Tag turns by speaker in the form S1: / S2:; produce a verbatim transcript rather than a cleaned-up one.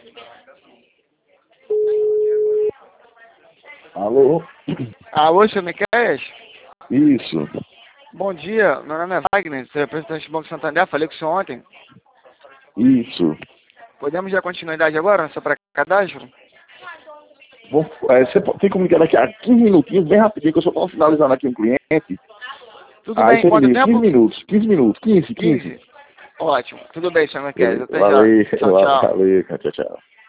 S1: Alô?
S2: Alô, senhor Miquel?
S1: Isso.
S2: Bom dia, meu nome é Wagner, sou representante do Banco Santander, falei com o senhor ontem.
S1: Isso.
S2: Podemos dar continuidade agora no seu pré-cadastro?
S1: Bom, é, você pode- tem como ligar daqui a quinze minutinhos, bem rapidinho, que eu só estou finalizando aqui um cliente.
S2: Tudo
S1: Aí
S2: bem,
S1: você me
S2: quanto
S1: liga, quinze
S2: tempo?
S1: minutos, quinze minutos, quinze, quinze.
S2: quinze. Ótimo, tudo bem, senhor Miquel,
S1: Beleza.
S2: até já.
S1: Valeu,
S2: Tchau, tchau.
S1: valeu, tchau, tchau.